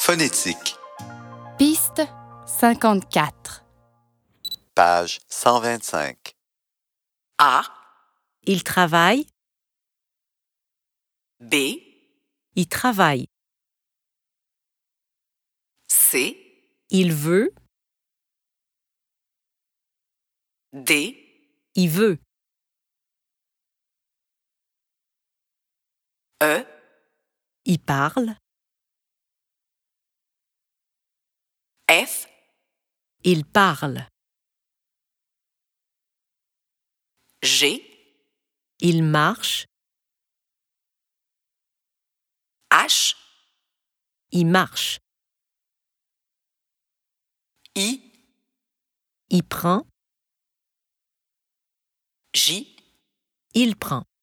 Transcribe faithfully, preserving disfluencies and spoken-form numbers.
Phonétique. Piste cinquante-quatre. Page cent vingt-cinq. A, Il travaille, B, il travaille. C, Il veut, D, il veut. E, Il parle, F, il parle. G, Il marche, H, il marche. I, Il prend, J, il prend.